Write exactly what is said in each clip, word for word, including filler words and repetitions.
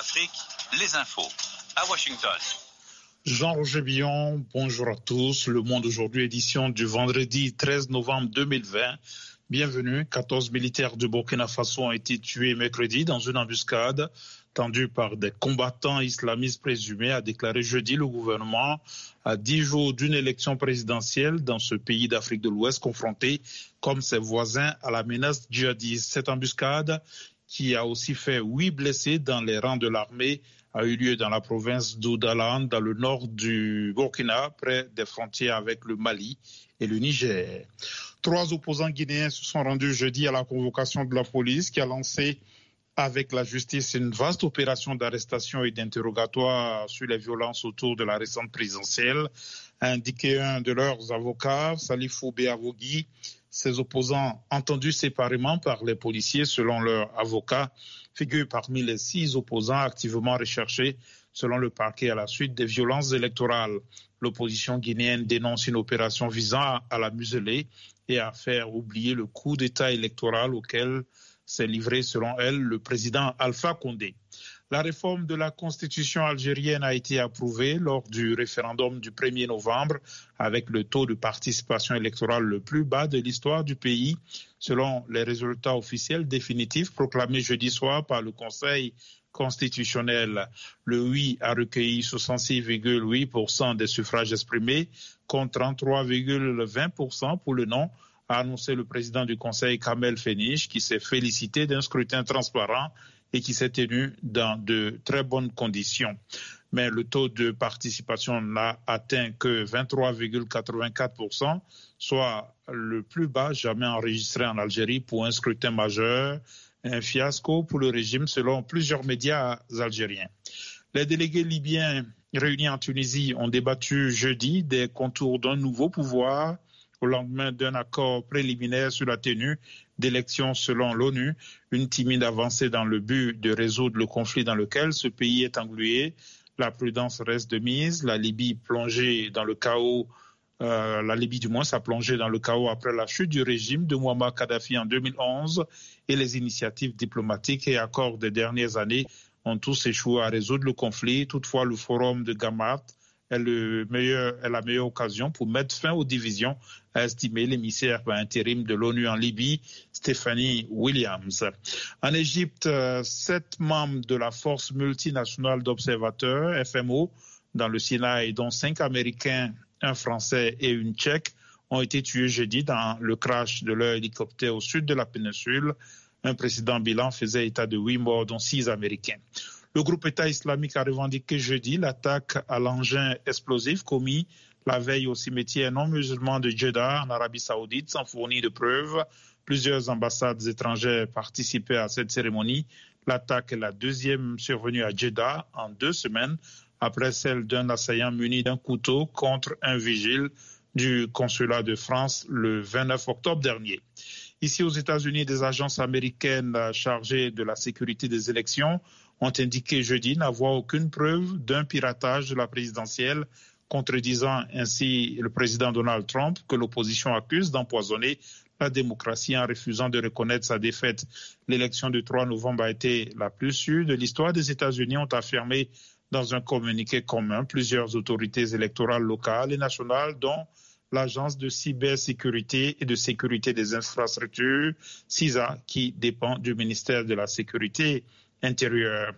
Afrique, les infos à Washington. Jean-Roger Billon, bonjour à tous. Le Monde aujourd'hui, édition du vendredi treize novembre deux mille vingt. Bienvenue. quatorze militaires du Burkina Faso ont été tués mercredi dans une embuscade tendue par des combattants islamistes présumés, a déclaré jeudi le gouvernement à dix jours d'une élection présidentielle dans ce pays d'Afrique de l'Ouest confronté, comme ses voisins, à la menace djihadiste. Cette embuscade, qui a aussi fait huit blessés dans les rangs de l'armée, a eu lieu dans la province d'Oudalan, dans le nord du Burkina, près des frontières avec le Mali et le Niger. Trois opposants guinéens se sont rendus jeudi à la convocation de la police qui a lancé avec la justice une vaste opération d'arrestation et d'interrogatoire sur les violences autour de la récente présidentielle, a indiqué un de leurs avocats, Salifou Béavogui. Ces opposants, entendus séparément par les policiers selon leur avocat, figurent parmi les six opposants activement recherchés selon le parquet à la suite des violences électorales. L'opposition guinéenne dénonce une opération visant à la museler et à faire oublier le coup d'État électoral auquel s'est livré, selon elle, le président Alpha Condé. La réforme de la constitution algérienne a été approuvée lors du référendum du premier novembre avec le taux de participation électorale le plus bas de l'histoire du pays, selon les résultats officiels définitifs proclamés jeudi soir par le Conseil constitutionnel. Le oui a recueilli soixante-six virgule huit pour cent des suffrages exprimés contre trente-trois virgule vingt pour cent pour le non, a annoncé le président du Conseil Kamel Fénich, qui s'est félicité d'un scrutin transparent et qui s'est tenu dans de très bonnes conditions. Mais le taux de participation n'a atteint que vingt-trois virgule quatre-vingt-quatre pour cent, soit le plus bas jamais enregistré en Algérie pour un scrutin majeur, un fiasco pour le régime selon plusieurs médias algériens. Les délégués libyens réunis en Tunisie ont débattu jeudi des contours d'un nouveau pouvoir au lendemain d'un accord préliminaire sur la tenue d'élections selon l'ONU, une timide avancée dans le but de résoudre le conflit dans lequel ce pays est englué. La prudence reste de mise. La Libye plongée dans le chaos, euh, la Libye du moins s'a plongé dans le chaos après la chute du régime de Mouammar Kadhafi en deux mille onze et les initiatives diplomatiques et accords des dernières années ont tous échoué à résoudre le conflit. Toutefois, le forum de Gamart est, le meilleur, est la meilleure occasion pour mettre fin aux divisions, a estimé l'émissaire par intérim de l'ONU en Libye, Stephanie Williams. En Égypte, sept membres de la force multinationale d'observateurs, F M O, dans le Sinaï, dont cinq Américains, un Français et une Tchèque, ont été tués jeudi dans le crash de leur hélicoptère au sud de la péninsule. Un précédent bilan faisait état de huit morts, dont six Américains. Le groupe État islamique a revendiqué jeudi l'attaque à l'engin explosif commis la veille au cimetière non musulman de Jeddah en Arabie Saoudite sans fournir de preuves. Plusieurs ambassades étrangères participaient à cette cérémonie. L'attaque est la deuxième survenue à Jeddah en deux semaines après celle d'un assaillant muni d'un couteau contre un vigile du consulat de France le vingt-neuf octobre dernier. Ici aux États-Unis, des agences américaines chargées de la sécurité des élections ont indiqué jeudi n'avoir aucune preuve d'un piratage de la présidentielle, contredisant ainsi le président Donald Trump, que l'opposition accuse d'empoisonner la démocratie en refusant de reconnaître sa défaite. L'élection du trois novembre a été la plus sûre de l'histoire des États-Unis, ont affirmé dans un communiqué commun plusieurs autorités électorales locales et nationales, dont l'Agence de cybersécurité et de sécurité des infrastructures, C I S A, qui dépend du ministère de la Sécurité intérieure.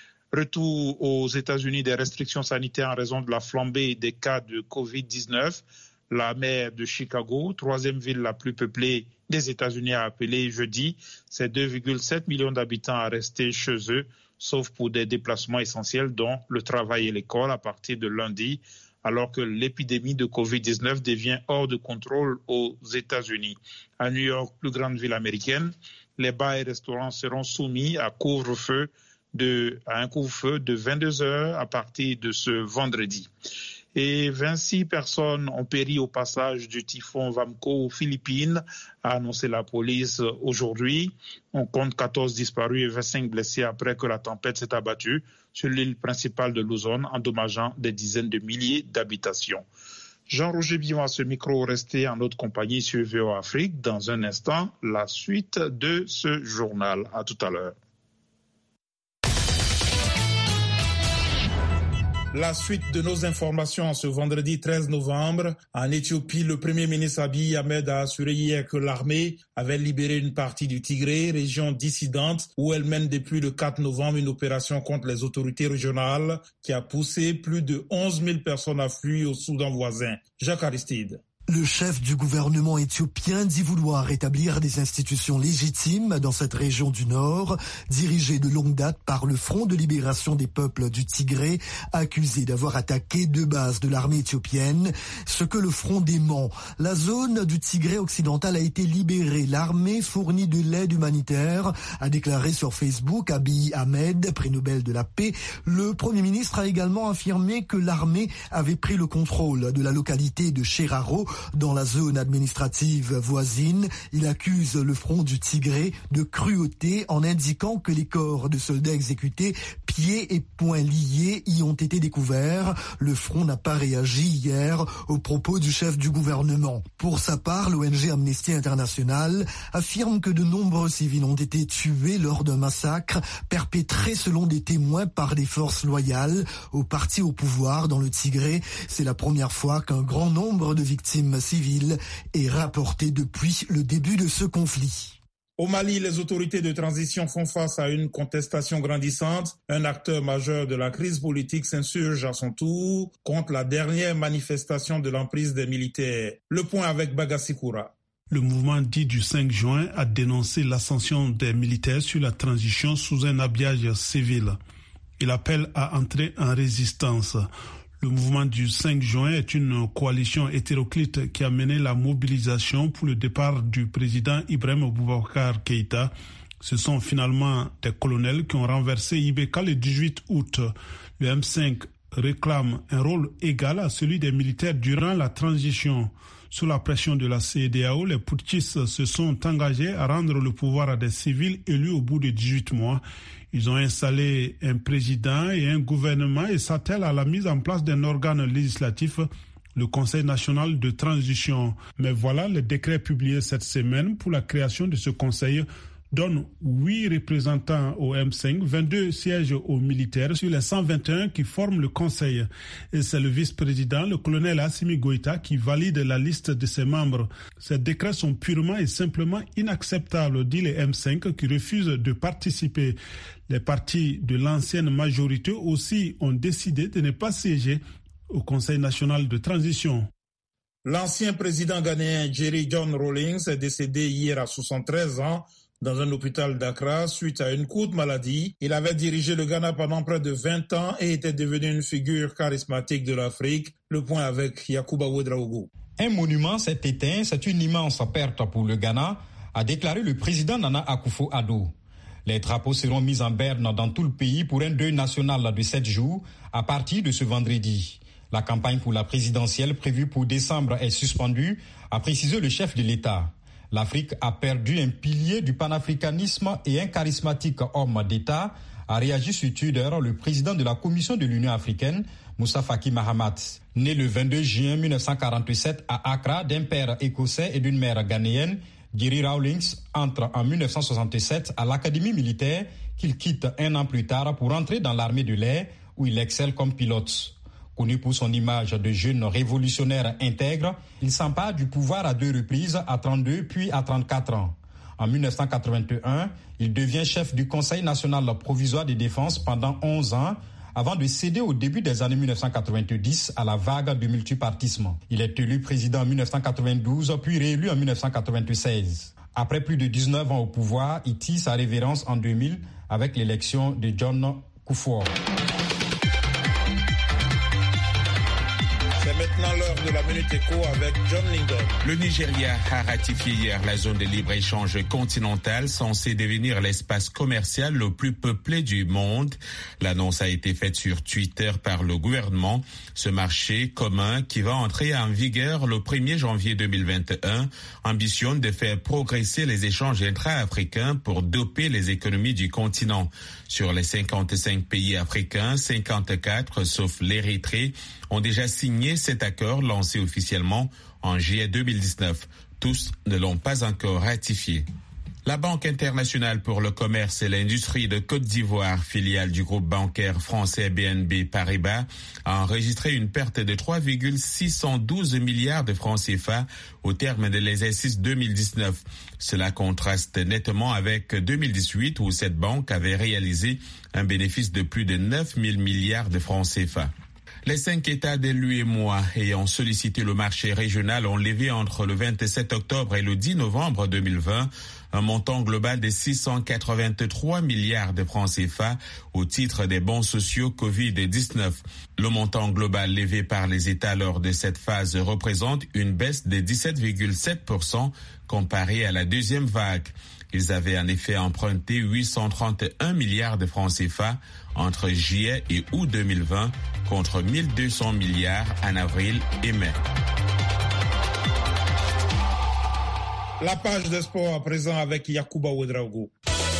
Retour aux États-Unis des restrictions sanitaires en raison de la flambée des cas de covid dix-neuf. La maire de Chicago, troisième ville la plus peuplée des États-Unis, a appelé jeudi ses deux virgule sept millions d'habitants à rester chez eux, sauf pour des déplacements essentiels dont le travail et l'école à partir de lundi, alors que l'épidémie de covid dix-neuf devient hors de contrôle aux États-Unis. À New York, plus grande ville américaine, les bars et restaurants seront soumis à couvre-feu de, à un couvre-feu de vingt-deux heures à partir de ce vendredi. Et vingt-six personnes ont péri au passage du typhon Vamco aux Philippines, a annoncé la police aujourd'hui. On compte quatorze disparus et vingt-cinq blessés après que la tempête s'est abattue sur l'île principale de Luzon, endommageant des dizaines de milliers d'habitations. Jean-Roger Billon à ce micro, resté en notre compagnie sur V O A Afrique. Dans un instant, la suite de ce journal. À tout à l'heure. La suite de nos informations ce vendredi treize novembre. En Éthiopie, le Premier ministre Abiy Ahmed a assuré hier que l'armée avait libéré une partie du Tigré, région dissidente où elle mène depuis le quatre novembre une opération contre les autorités régionales qui a poussé plus de onze mille personnes à fuir au Soudan voisin. Jacques Aristide. Le chef du gouvernement éthiopien dit vouloir rétablir des institutions légitimes dans cette région du Nord, dirigée de longue date par le Front de libération des peuples du Tigré, accusé d'avoir attaqué deux bases de l'armée éthiopienne, ce que le Front dément. La zone du Tigré occidental a été libérée. L'armée fournit de l'aide humanitaire, a déclaré sur Facebook Abiy Ahmed, prix Nobel de la paix. Le Premier ministre a également affirmé que l'armée avait pris le contrôle de la localité de Sheraro, dans la zone administrative voisine. Il accuse le front du Tigré de cruauté en indiquant que les corps de soldats exécutés, pieds et poings liés, y ont été découverts. Le front n'a pas réagi hier aux propos du chef du gouvernement. Pour sa part, l'O N G Amnesty International affirme que de nombreux civils ont été tués lors d'un massacre perpétré selon des témoins par des forces loyales au parti au pouvoir dans le Tigré. C'est la première fois qu'un grand nombre de victimes civile est rapporté depuis le début de ce conflit. Au Mali, les autorités de transition font face à une contestation grandissante. Un acteur majeur de la crise politique s'insurge à son tour contre la dernière manifestation de l'emprise des militaires. Le point avec Bagassi Koura. Le mouvement dit du cinq juin a dénoncé l'ascension des militaires sur la transition sous un habillage civil. Il appelle à entrer en résistance. Le mouvement du cinq juin est une coalition hétéroclite qui a mené la mobilisation pour le départ du président Ibrahim Boubacar Keïta. Ce sont finalement des colonels qui ont renversé Ibeka le dix-huit août. Le M cinq réclame un rôle égal à celui des militaires durant la transition. Sous la pression de la C E D A O, les putschistes se sont engagés à rendre le pouvoir à des civils élus au bout de dix-huit mois. Ils ont installé un président et un gouvernement et s'attellent à la mise en place d'un organe législatif, le Conseil national de transition. Mais voilà, le décret publié cette semaine pour la création de ce conseil donne huit représentants au M cinq, vingt-deux sièges aux militaires sur les cent vingt et un qui forment le conseil. Et c'est le vice-président, le colonel Assimi Goïta, qui valide la liste de ses membres. Ces décrets sont purement et simplement inacceptables, dit les M cinq, qui refusent de participer. Les partis de l'ancienne majorité aussi ont décidé de ne pas siéger au Conseil national de transition. L'ancien président ghanéen Jerry John Rawlings est décédé hier à soixante-treize ans dans un hôpital d'Accra suite à une courte maladie. Il avait dirigé le Ghana pendant près de vingt ans et était devenu une figure charismatique de l'Afrique. Le point avec Yacouba Ouedraogo. Un monument s'est éteint, c'est une immense perte pour le Ghana, a déclaré le président Nana Akufo-Addo. Les drapeaux seront mis en berne dans tout le pays pour un deuil national de sept jours à partir de ce vendredi. La campagne pour la présidentielle prévue pour décembre est suspendue, a précisé le chef de l'État. L'Afrique a perdu un pilier du panafricanisme et un charismatique homme d'État, a réagi sur Twitter le président de la Commission de l'Union africaine, Moussa Faki Mahamat. Né le vingt-deux juin mille neuf cent quarante-sept à Accra d'un père écossais et d'une mère ghanéenne, Jerry Rawlings entre en mille neuf cent soixante-sept à l'Académie militaire qu'il quitte un an plus tard pour entrer dans l'armée de l'air où il excelle comme pilote. Connu pour son image de jeune révolutionnaire intègre, il s'empare du pouvoir à deux reprises, à trente-deux puis à trente-quatre ans. En mille neuf cent quatre-vingt-un, il devient chef du Conseil national provisoire de défense pendant onze ans, avant de céder au début des années mille neuf cent quatre-vingt-dix à la vague du multipartisme. Il est élu président en mille neuf cent quatre-vingt-douze, puis réélu en mille neuf cent quatre-vingt-seize. Après plus de dix-neuf ans au pouvoir, il tire sa révérence en deux mille avec l'élection de John Kufuor. C'est maintenant l'heure de la Minute Éco avec John Lindon. Le Nigeria a ratifié hier la zone de libre-échange continentale censée devenir l'espace commercial le plus peuplé du monde. L'annonce a été faite sur Twitter par le gouvernement. Ce marché commun qui va entrer en vigueur le premier janvier deux mille vingt et un ambitionne de faire progresser les échanges intra-africains pour doper les économies du continent. Sur les cinquante-cinq pays africains, cinquante-quatre, sauf l'Érythrée, ont déjà signé cet accord lancé officiellement en juillet deux mille dix-neuf. Tous ne l'ont pas encore ratifié. La Banque internationale pour le commerce et l'industrie de Côte d'Ivoire, filiale du groupe bancaire français B N B Paribas, a enregistré une perte de trois virgule six cent douze milliards de francs C F A au terme de l'exercice deux mille dix-neuf. Cela contraste nettement avec deux mille dix-huit où cette banque avait réalisé un bénéfice de plus de neuf mille milliards de francs C F A. Les cinq États de l'U E M O A ayant sollicité le marché régional ont levé entre le vingt-sept octobre et le dix novembre deux mille vingt un montant global de six cent quatre-vingt-trois milliards de francs C F A au titre des bons sociaux covid dix-neuf. Le montant global levé par les États lors de cette phase représente une baisse de dix-sept virgule sept pour cent comparé à la deuxième vague. Ils avaient en effet emprunté huit cent trente et un milliards de francs C F A entre juillet et août deux mille vingt contre mille deux cents milliards en avril et mai. La page de sport à présent avec Yacouba Ouedraogo.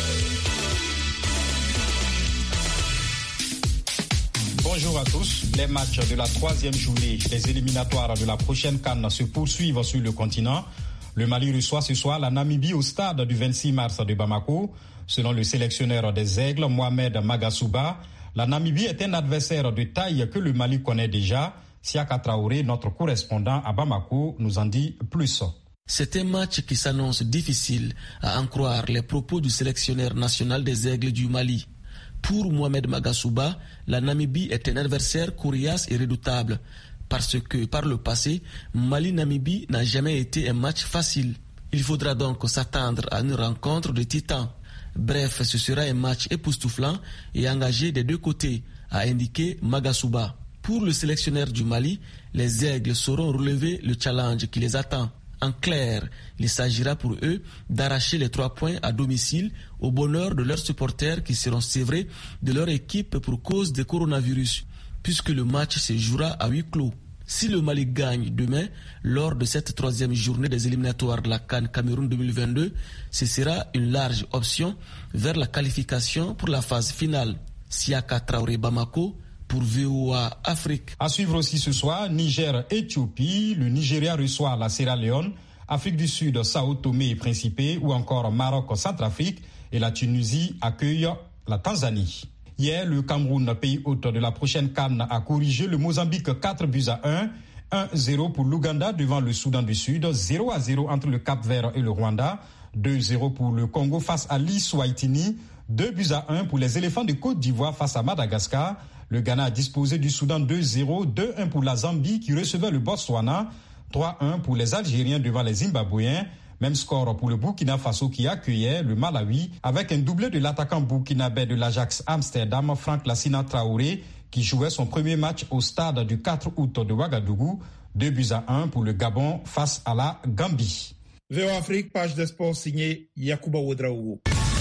Bonjour à tous. Les matchs de la troisième journée des éliminatoires de la prochaine CAN se poursuivent sur le continent. Le Mali reçoit ce soir la Namibie au stade du vingt-six mars de Bamako. Selon le sélectionneur des Aigles, Mohamed Magasuba, la Namibie est un adversaire de taille que le Mali connaît déjà. Siaka Traoré, notre correspondant à Bamako, nous en dit plus. C'est un match qui s'annonce difficile, à en croire les propos du sélectionneur national des Aigles du Mali. Pour Mohamed Magasuba, la Namibie est un adversaire coriace et redoutable, parce que par le passé, Mali-Namibie n'a jamais été un match facile. Il faudra donc s'attendre à une rencontre de titans. Bref, ce sera un match époustouflant et engagé des deux côtés, a indiqué Magasuba. Pour le sélectionneur du Mali, les Aigles sauront relever le challenge qui les attend. En clair, il s'agira pour eux d'arracher les trois points à domicile au bonheur de leurs supporters qui seront sévrés de leur équipe pour cause du coronavirus, puisque le match se jouera à huis clos. Si le Mali gagne demain, lors de cette troisième journée des éliminatoires de la CAN Cameroun deux mille vingt-deux, ce sera une large option vers la qualification pour la phase finale. Siaka Traoré Bamako, pour V O A Afrique. À suivre aussi ce soir, Niger-Éthiopie, le Nigeria reçoit la Sierra Leone, Afrique du Sud, Sao Tomé et Principe, ou encore Maroc-Centrafrique, et la Tunisie accueille la Tanzanie. Hier, le Cameroun, pays hôte de la prochaine CAN, a corrigé le Mozambique quatre buts à un, un zéro pour l'Ouganda devant le Soudan du Sud, zéro à zéro entre le Cap-Vert et le Rwanda, deux zéro pour le Congo face à l'Eswatini, deux buts à un pour les éléphants de Côte d'Ivoire face à Madagascar. Le Ghana a disposé du Soudan deux zéro, deux un pour la Zambie qui recevait le Botswana, trois un pour les Algériens devant les Zimbabwéens. Même score pour le Burkina Faso qui accueillait le Malawi avec un doublé de l'attaquant burkinabé de l'Ajax Amsterdam, Franck Lassina Traoré, qui jouait son premier match au stade du quatre août de Ouagadougou. deux buts à un pour le Gabon face à la Gambie. V O A Afrique, page de sport signée Yacouba Ouedraogo.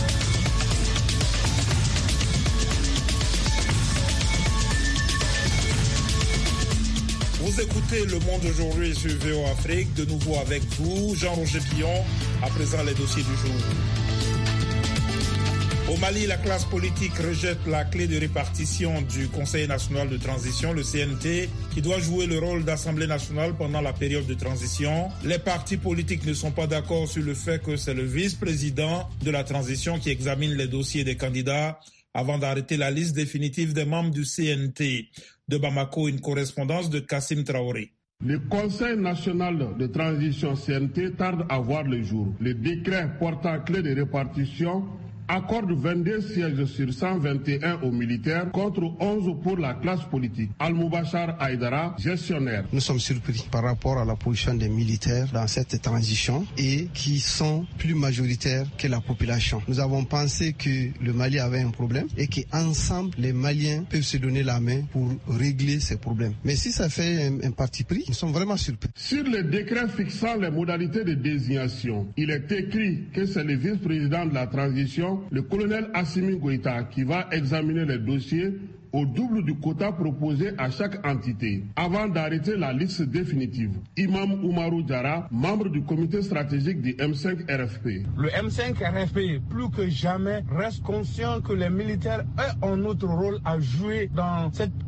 Vous écoutez Le Monde aujourd'hui sur V O A Afrique, de nouveau avec vous, Jean-Roger Pillon, à présent les dossiers du jour. Au Mali, la classe politique rejette la clé de répartition du Conseil national de transition, le C N T, qui doit jouer le rôle d'Assemblée nationale pendant la période de transition. Les partis politiques ne sont pas d'accord sur le fait que c'est le vice-président de la transition qui examine les dossiers des candidats avant d'arrêter la liste définitive des membres du C N T. De Bamako, une correspondance de Kassim Traoré. Le Conseil national de transition C N T tarde à voir le jour. Le décret portant clé de répartition accorde vingt-deux sièges sur cent vingt et un aux militaires contre onze pour la classe politique. Al-Moubachar Haïdara, gestionnaire. Nous sommes surpris par rapport à la position des militaires dans cette transition et qui sont plus majoritaires que la population. Nous avons pensé que le Mali avait un problème et qu'ensemble les Maliens peuvent se donner la main pour régler ces problèmes. Mais si ça fait un, un parti pris, nous sommes vraiment surpris. Sur le décret fixant les modalités de désignation, il est écrit que c'est le vice-président de la transition, le colonel Assimi Goïta, qui va examiner les dossiers au double du quota proposé à chaque entité, avant d'arrêter la liste définitive. Imam Oumarou Diarra, membre du comité stratégique du M cinq R F P. Le M cinq R F P, plus que jamais, reste conscient que les militaires ont un autre rôle à jouer dans cette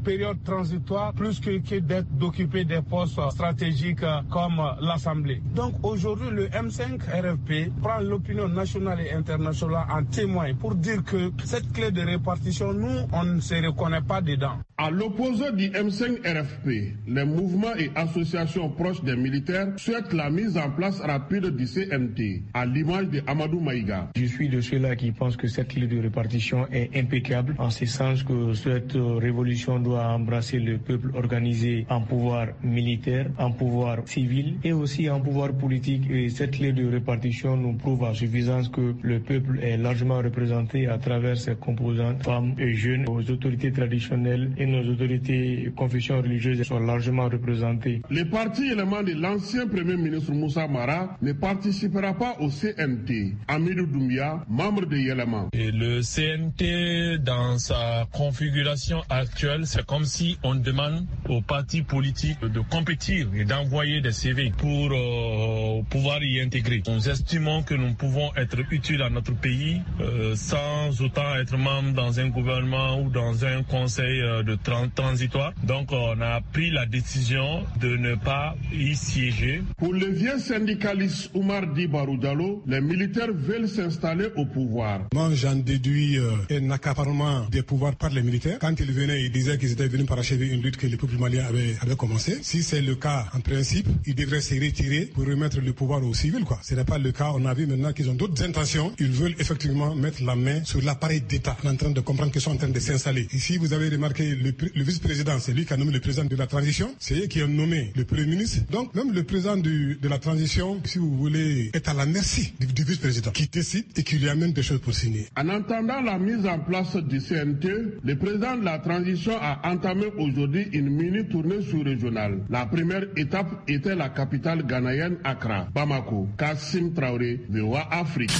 période transitoire plus que, que d'être, d'occuper des postes stratégiques comme l'Assemblée. Donc aujourd'hui, le M cinq R F P prend l'opinion nationale et internationale en témoin pour dire que cette clé de répartition, nous, on ne se reconnaît pas dedans. À l'opposé du M cinq R F P, les mouvements et associations proches des militaires souhaitent la mise en place rapide du C N T, à l'image de Amadou Maïga. Je suis de ceux-là qui pensent que cette clé de répartition est impeccable, en ce sens que cette révolution doit embrasser le peuple organisé en pouvoir militaire, en pouvoir civil et aussi en pouvoir politique. Et cette clé de répartition nous prouve à suffisance que le peuple est largement représenté à travers ses composantes, femmes et jeunes. Nos autorités traditionnelles et nos autorités confessions religieuses sont largement représentées. Les partis éléments de l'ancien Premier ministre Moussa Mara ne participera pas au C N T. Amidou Doumbia, membre de Yéléman. Et le C N T, dans sa configuration actuelle, c'est comme si on demande aux partis politiques de compétir et d'envoyer des C V pour euh, pouvoir y intégrer. Nous estimons que nous pouvons être utiles à notre pays euh, sans autant être membre dans un gouvernement ou dans un conseil euh, de trans- transitoire. Donc on a pris la décision de ne pas y siéger. Pour le vieux syndicaliste Oumar Di Baroudalo, les militaires veulent s'installer au pouvoir. Moi, j'en déduis euh, un accaparement des pouvoirs par les militaires. Quand ils venaient, ils disaient qu'ils étaient venus parachever une lutte que le peuple malien avait, avait commencé. Si c'est le cas, en principe, ils devraient se retirer pour remettre le pouvoir aux civils, quoi. Ce n'est pas le cas. On a vu maintenant qu'ils ont d'autres intentions. Ils veulent effectivement mettre la main sur l'appareil d'État. On est en train de comprendre qu'ils sont en train de s'installer. Ici, vous avez remarqué le, le vice-président, c'est lui qui a nommé le président de la transition. C'est lui qui a nommé le premier ministre. Donc, même le président du, de la transition, si vous voulez, est à la merci du, du vice-président qui décide et qui lui amène des choses pour signer. En attendant la mise en place du C N T, le président de la transition a entamé aujourd'hui une mini-tournée sous-régionale. La première étape était la capitale ghanéenne Accra. Bamako, Kassim Traoré, V O A Afrique.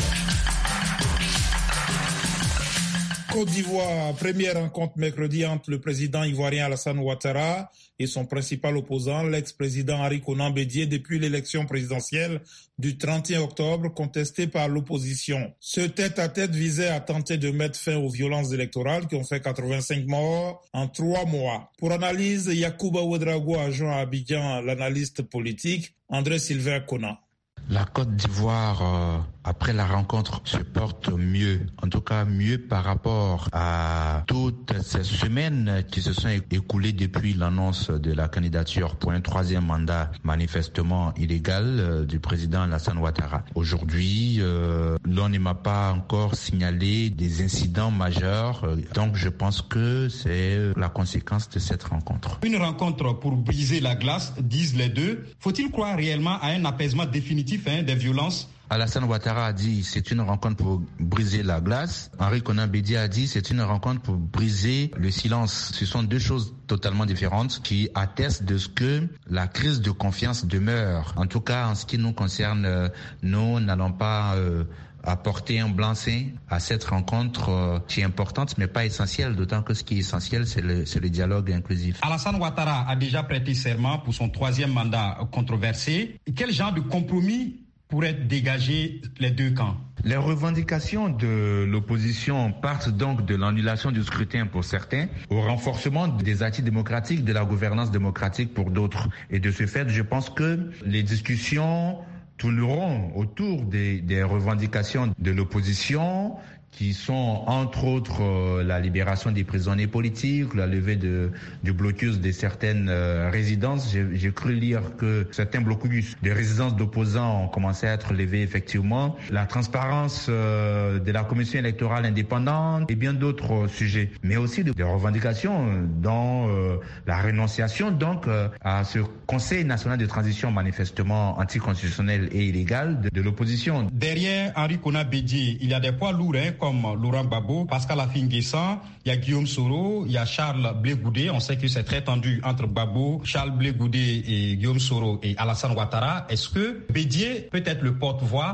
Côte d'Ivoire, première rencontre mercredi entre le président ivoirien Alassane Ouattara et son principal opposant, l'ex-président Henri Konan Bédié, depuis l'élection présidentielle du trente et un octobre, contestée par l'opposition. Ce tête-à-tête visait à tenter de mettre fin aux violences électorales qui ont fait quatre-vingt-cinq morts en trois mois. Pour analyse, Yacouba Ouedraogo a joint à Abidjan l'analyste politique André-Sylvain Konan. La Côte d'Ivoire, euh, après la rencontre, se porte mieux, en tout cas mieux par rapport à toutes ces semaines qui se sont écoulées depuis l'annonce de la candidature pour un troisième mandat manifestement illégal euh, du président Alassane Ouattara. Aujourd'hui, euh, l'on ne m'a pas encore signalé des incidents majeurs, euh, donc je pense que c'est la conséquence de cette rencontre. Une rencontre pour briser la glace, disent les deux. Faut-il croire réellement à un apaisement définitif hein, des violences? Alassane Ouattara a dit c'est une rencontre pour briser la glace. Henri Konan Bédié a dit c'est une rencontre pour briser le silence. Ce sont deux choses totalement différentes qui attestent de ce que la crise de confiance demeure. En tout cas, en ce qui nous concerne, nous n'allons pas euh, apporter un blanc-seing à cette rencontre euh, qui est importante mais pas essentielle, d'autant que ce qui est essentiel c'est le, c'est le dialogue inclusif. Alassane Ouattara a déjà prêté serment pour son troisième mandat controversé. Quel genre de compromis pourrait dégager les deux camps? Les revendications de l'opposition partent donc de l'annulation du scrutin pour certains, au renforcement des acquis démocratiques, de la gouvernance démocratique pour d'autres. Et de ce fait, je pense que les discussions tourneront autour des, des revendications de l'opposition, qui sont entre autres euh, la libération des prisonniers politiques, la levée de, du blocus de certaines euh, résidences. J'ai, j'ai cru lire que certains blocus de résidences d'opposants ont commencé à être levés effectivement. La transparence euh, de la commission électorale indépendante et bien d'autres euh, sujets. Mais aussi des de revendications dont euh, la renonciation donc euh, à ce Conseil national de transition manifestement anticonstitutionnel et illégal de, de l'opposition. Derrière Henri Konan Bédié, il y a des poids lourds hein, comme Laurent Gbagbo, Pascal Affi-N'Guessan, il y a Guillaume Soro, il y a Charles Blé Goudé. On sait que c'est très tendu entre Gbagbo, Charles Blé Goudé et Guillaume Soro et Alassane Ouattara. Est-ce que Bédié peut être le porte-voix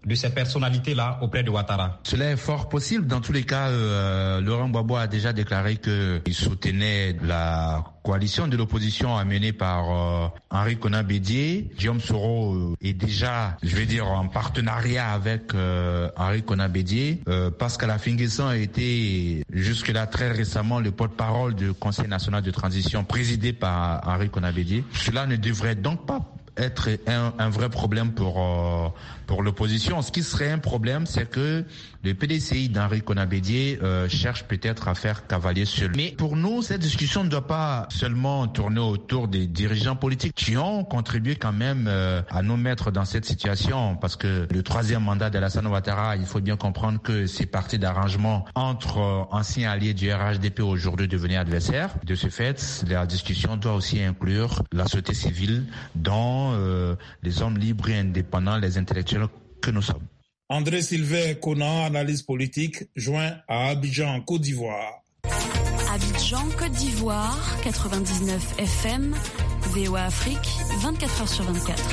de ces personnalités-là auprès de Ouattara? Cela est fort possible. Dans tous les cas, euh, Laurent Gbagbo a déjà déclaré qu'il soutenait la coalition de l'opposition amenée par euh, Henri Konan Bédié. Guillaume Soro euh, est déjà, je vais dire, en partenariat avec euh, Henri Konan Bédié. Euh, Pascal Affi-N'Guessan a été jusque-là très récemment le porte-parole du Conseil national de transition présidé par Henri Konan Bédié. Cela ne devrait donc pas être un, un vrai problème pour euh, pour l'opposition. Ce qui serait un problème, c'est que le P D C I d'Henri Konan Bédié euh, cherche peut-être à faire cavalier seul. Mais pour nous, cette discussion ne doit pas seulement tourner autour des dirigeants politiques qui ont contribué quand même euh, à nous mettre dans cette situation, parce que le troisième mandat d'Alassane Ouattara, il faut bien comprendre que c'est parti d'arrangement entre euh, anciens alliés du R H D P aujourd'hui devenus adversaires. De ce fait, la discussion doit aussi inclure la société civile dont euh, les hommes libres et indépendants, les intellectuels que nous sommes. André Sylvain Conan, analyse politique, joint à Abidjan, Côte d'Ivoire. Abidjan, Côte d'Ivoire, quatre-vingt-dix-neuf F M, V O A Afrique, vingt-quatre heures sur vingt-quatre.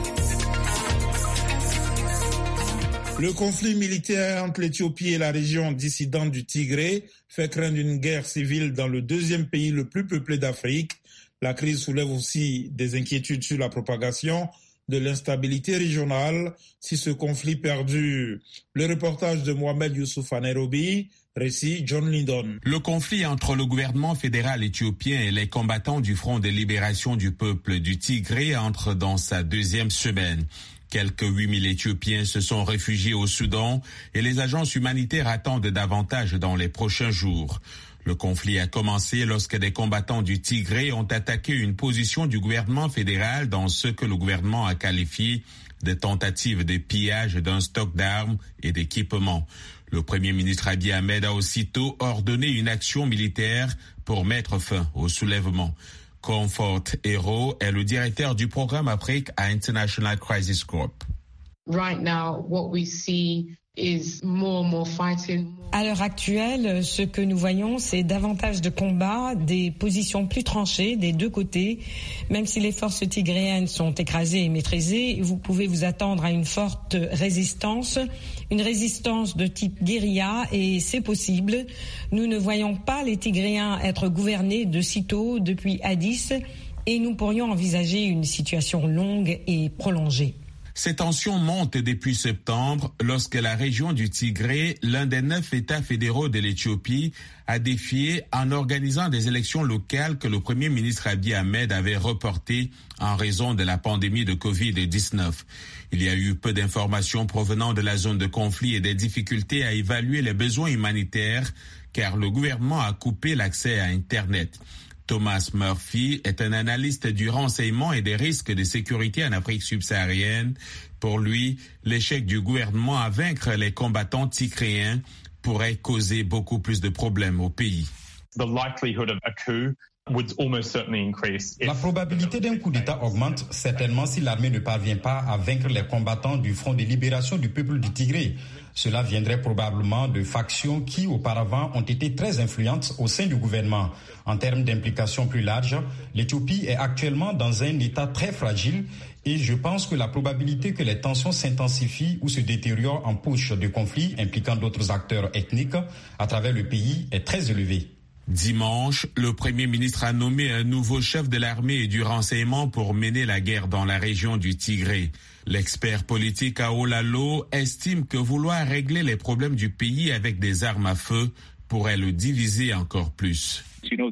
Le conflit militaire entre l'Éthiopie et la région dissidente du Tigré fait craindre une guerre civile dans le deuxième pays le plus peuplé d'Afrique. La crise soulève aussi des inquiétudes sur la propagation de l'instabilité régionale si ce conflit perdure. Le reportage de Mohamed Youssouf à Nairobi, récit John Lindon. Le conflit entre le gouvernement fédéral éthiopien et les combattants du Front de libération du peuple du Tigré entre dans sa deuxième semaine. Quelques huit mille Éthiopiens se sont réfugiés au Soudan et les agences humanitaires attendent davantage dans les prochains jours. Le conflit a commencé lorsque des combattants du Tigré ont attaqué une position du gouvernement fédéral dans ce que le gouvernement a qualifié de tentatives de pillage d'un stock d'armes et d'équipements. Le Premier ministre Abiy Ahmed a aussitôt ordonné une action militaire pour mettre fin au soulèvement. Comfort Hero est le directeur du programme Afrique à International Crisis Group. Right now, what we see is more and more fighting. À l'heure actuelle, ce que nous voyons, c'est davantage de combats, des positions plus tranchées des deux côtés. Même si les forces tigréennes sont écrasées et maîtrisées, vous pouvez vous attendre à une forte résistance, une résistance de type guérilla, et c'est possible. Nous ne voyons pas les Tigréens être gouvernés de sitôt depuis Addis, et nous pourrions envisager une situation longue et prolongée. Ces tensions montent depuis septembre lorsque la région du Tigré, l'un des neuf États fédéraux de l'Éthiopie, a défié en organisant des élections locales que le Premier ministre Abiy Ahmed avait reportées en raison de la pandémie de covid dix-neuf. Il y a eu peu d'informations provenant de la zone de conflit et des difficultés à évaluer les besoins humanitaires car le gouvernement a coupé l'accès à Internet. Thomas Murphy est un analyste du renseignement et des risques de sécurité en Afrique subsaharienne. Pour lui, l'échec du gouvernement à vaincre les combattants tigréens pourrait causer beaucoup plus de problèmes au pays. The likelihood of a coup would almost certainly increase. La probabilité d'un coup d'État augmente certainement si l'armée ne parvient pas à vaincre les combattants du Front de libération du peuple du Tigré. Cela viendrait probablement de factions qui auparavant ont été très influentes au sein du gouvernement. En termes d'implication plus large, l'Éthiopie est actuellement dans un état très fragile et je pense que la probabilité que les tensions s'intensifient ou se détériorent en push de conflits impliquant d'autres acteurs ethniques à travers le pays est très élevée. Dimanche, le Premier ministre a nommé un nouveau chef de l'armée et du renseignement pour mener la guerre dans la région du Tigré. L'expert politique Aolalo estime que vouloir régler les problèmes du pays avec des armes à feu pourrait le diviser encore plus.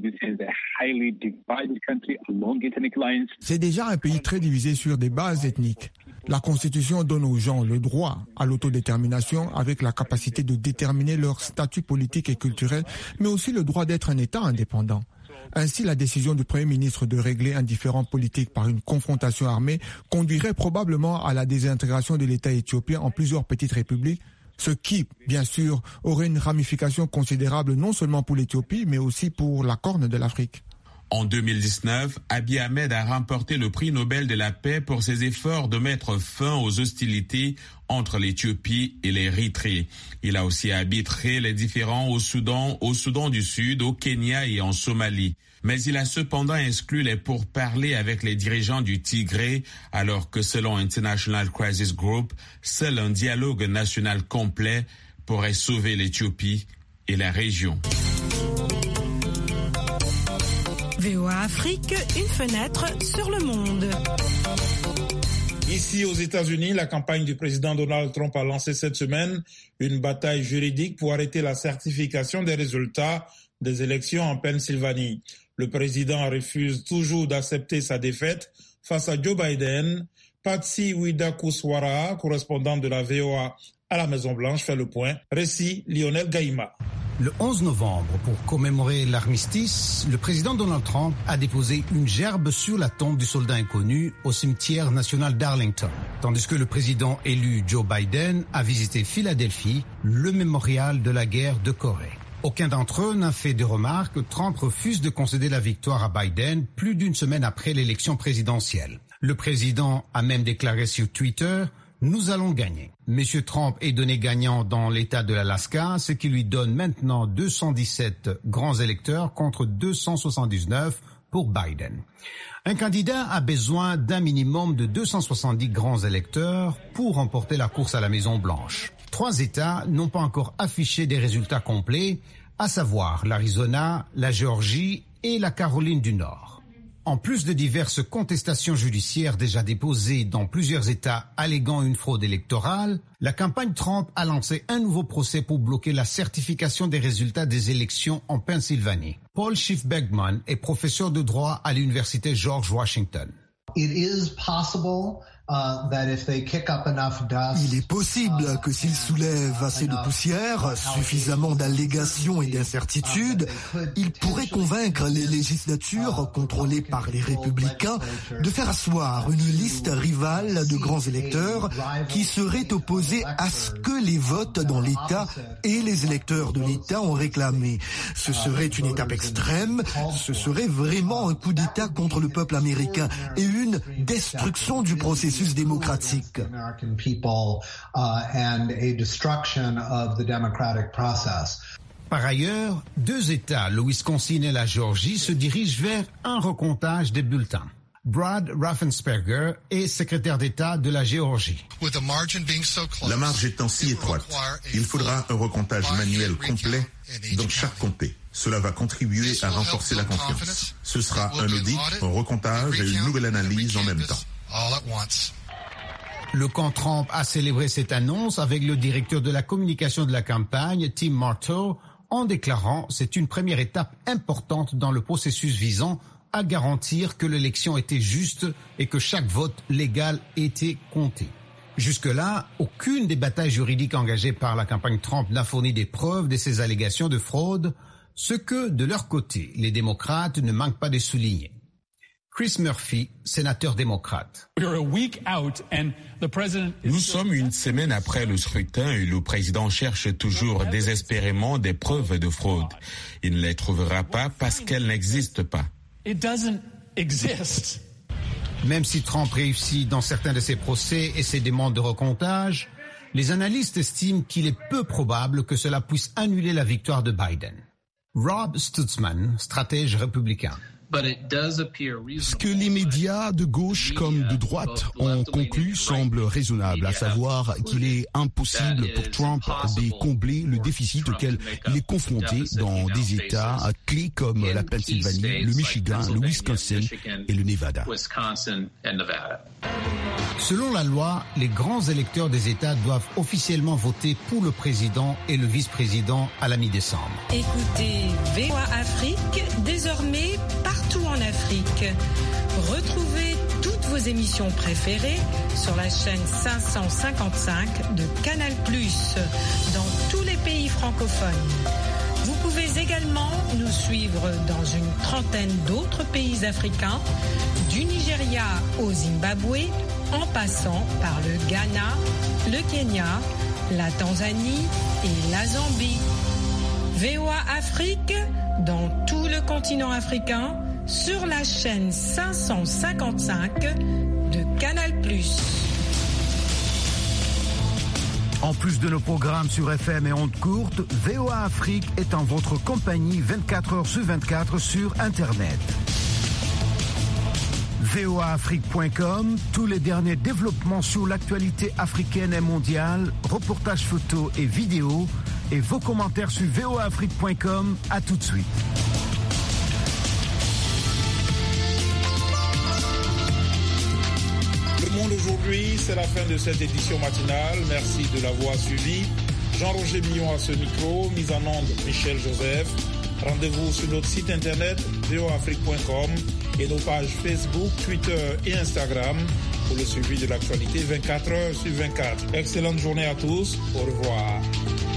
C'est déjà un pays très divisé sur des bases ethniques. La Constitution donne aux gens le droit à l'autodétermination avec la capacité de déterminer leur statut politique et culturel, mais aussi le droit d'être un État indépendant. Ainsi, la décision du Premier ministre de régler un différend politique par une confrontation armée conduirait probablement à la désintégration de l'État éthiopien en plusieurs petites républiques, ce qui, bien sûr, aurait une ramification considérable non seulement pour l'Éthiopie, mais aussi pour la Corne de l'Afrique. En deux mille dix-neuf, Abiy Ahmed a remporté le prix Nobel de la paix pour ses efforts de mettre fin aux hostilités entre l'Éthiopie et l'Érythrée. Il a aussi arbitré les différends au Soudan, au Soudan du Sud, au Kenya et en Somalie. Mais il a cependant exclu les pourparlers avec les dirigeants du Tigré, alors que selon International Crisis Group, seul un dialogue national complet pourrait sauver l'Éthiopie et la région. V O A Afrique, une fenêtre sur le monde. Ici aux États-Unis, la campagne du président Donald Trump a lancé cette semaine une bataille juridique pour arrêter la certification des résultats des élections en Pennsylvanie. Le président refuse toujours d'accepter sa défaite face à Joe Biden. Patsy Widakuswara, correspondante de la V O A à la Maison-Blanche, fait le point. Récit Lionel Gaïma. Le onze novembre, pour commémorer l'armistice, le président Donald Trump a déposé une gerbe sur la tombe du soldat inconnu au cimetière national d'Arlington, tandis que le président élu Joe Biden a visité Philadelphie, le mémorial de la guerre de Corée. Aucun d'entre eux n'a fait de remarques. Trump refuse de concéder la victoire à Biden plus d'une semaine après l'élection présidentielle. Le président a même déclaré sur Twitter « Nous allons gagner ». Monsieur Trump est donné gagnant dans l'État de l'Alaska, ce qui lui donne maintenant deux cent dix-sept grands électeurs contre deux cent soixante-dix-neuf pour Biden. Un candidat a besoin d'un minimum de deux cent soixante-dix grands électeurs pour remporter la course à la Maison-Blanche. Trois États n'ont pas encore affiché des résultats complets, à savoir l'Arizona, la Géorgie et la Caroline du Nord. En plus de diverses contestations judiciaires déjà déposées dans plusieurs États alléguant une fraude électorale, la campagne Trump a lancé un nouveau procès pour bloquer la certification des résultats des élections en Pennsylvanie. Paul Schiff-Bergman est professeur de droit à l'université George Washington. It is possible. Uh, that if they kick up enough dust, Il est possible que s'ils soulèvent assez de poussière, suffisamment d'allégations et d'incertitudes, ils pourraient convaincre les législatures contrôlées par les républicains de faire asseoir une liste rivale de grands électeurs qui seraient opposés à ce que les votes dans l'État et les électeurs de l'État ont réclamé. Ce serait une étape extrême, ce serait vraiment un coup d'État contre le peuple américain et une destruction du processus démocratique. Par ailleurs, deux États, le Wisconsin et la Géorgie, se dirigent vers un recomptage des bulletins. Brad Raffensperger est secrétaire d'État de la Géorgie. La marge étant si étroite, il faudra un recomptage manuel complet dans chaque comté. Cela va contribuer à renforcer la confiance. Ce sera un audit, un recomptage et une nouvelle analyse en même temps. Le camp Trump a célébré cette annonce avec le directeur de la communication de la campagne, Tim Marteau, en déclarant « C'est une première étape importante dans le processus visant à garantir que l'élection était juste et que chaque vote légal était compté ». Jusque-là, aucune des batailles juridiques engagées par la campagne Trump n'a fourni des preuves de ces allégations de fraude, ce que, de leur côté, les démocrates ne manquent pas de souligner. Chris Murphy, sénateur démocrate. Nous sommes une semaine après le scrutin et le président cherche toujours désespérément des preuves de fraude. Il ne les trouvera pas parce qu'elles n'existent pas. Même si Trump réussit dans certains de ses procès et ses demandes de recomptage, les analystes estiment qu'il est peu probable que cela puisse annuler la victoire de Biden. Rob Stutzman, stratège républicain. Ce que les médias de gauche comme de droite ont conclu semble raisonnable, à savoir qu'il est impossible pour Trump de combler le déficit auquel il est confronté dans des États clés comme la Pennsylvanie, le Michigan, le Wisconsin et le Nevada. Selon la loi, les grands électeurs des États doivent officiellement voter pour le président et le vice-président à la mi-décembre. Écoutez V O A Afrique, désormais partout en Afrique. Retrouvez toutes vos émissions préférées sur la chaîne cinq cent cinquante-cinq de Canal plus, dans tous les pays francophones. Vous pouvez également nous suivre dans une trentaine d'autres pays africains, du Nigeria au Zimbabwe, en passant par le Ghana, le Kenya, la Tanzanie et la Zambie. V O A Afrique, dans tout le continent africain, sur la chaîne cinq cent cinquante-cinq de Canal plus. En plus de nos programmes sur F M et ondes courtes, V O A Afrique est en votre compagnie vingt-quatre heures sur vingt-quatre sur Internet. V O A Afrique point com, tous les derniers développements sur l'actualité africaine et mondiale, reportages photos et vidéos, et vos commentaires sur V O A Afrique point com. À tout de suite. Le Monde aujourd'hui, c'est la fin de cette édition matinale. Merci de l'avoir suivi. Jean-Roger Billon à ce micro, mise en onde Michel Joseph. Rendez-vous sur notre site internet V O A Afrique point com et nos pages Facebook, Twitter et Instagram pour le suivi de l'actualité vingt-quatre heures sur vingt-quatre. Excellente journée à tous. Au revoir.